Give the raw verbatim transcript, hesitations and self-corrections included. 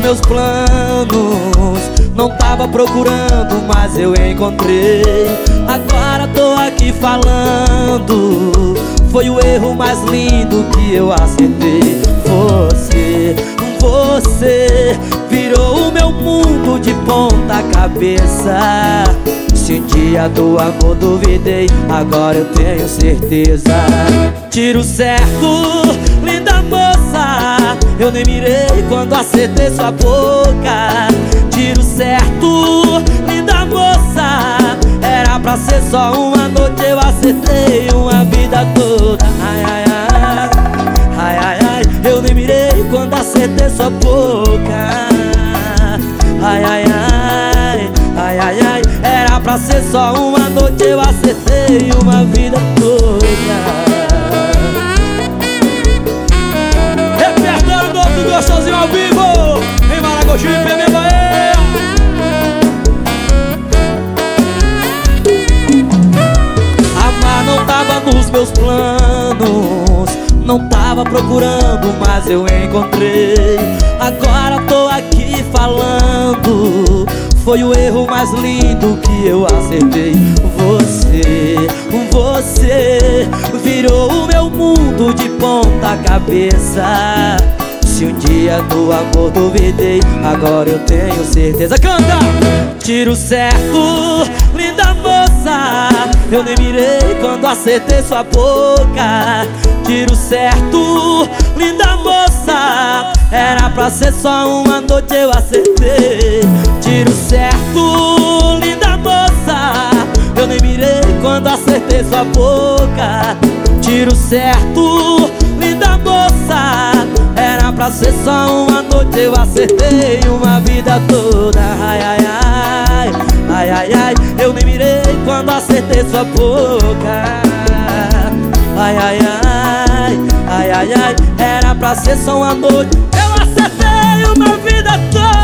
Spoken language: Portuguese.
meus planos. Não tava procurando, mas eu encontrei. Agora tô aqui falando. Foi o erro mais lindo que eu acertei. Você, você virou o meu mundo de ponta cabeça. Se um dia do amor duvidei, agora eu tenho certeza. Tiro certo, linda moça, eu nem mirei quando acertei sua boca. Tiro certo, linda moça, era pra ser só uma noite, eu acertei uma vida toda. Ai, ai, ai, ai, ai, ai, eu nem mirei quando acertei sua boca. Ai, ai, ai, ai, ai, ai, era pra ser só uma noite, eu acertei uma vida toda. Repertório novo do Gostosinho ao vivo em Maragogipe, minha Bahia. Amar não tava nos meus planos, não tava procurando, mas eu encontrei. Agora tô aqui falando. Foi o erro mais lindo que eu acertei. Você, você virou o meu mundo de ponta cabeça. Se um dia do amor duvidei, agora eu tenho certeza. Canta! Tiro certo, linda moça, eu nem mirei quando acertei sua boca. Tiro certo, linda moça, era pra ser só uma noite, eu acertei. Tiro certo, linda moça, eu nem mirei quando acertei sua boca. Tiro certo, linda moça, era pra ser só uma noite, eu acertei uma vida toda. Ai, ai, ai, ai, ai, ai, eu nem mirei quando acertei sua boca. Ai, ai, ai, ai, ai, ai, era pra ser só uma noite, eu acertei uma vida toda.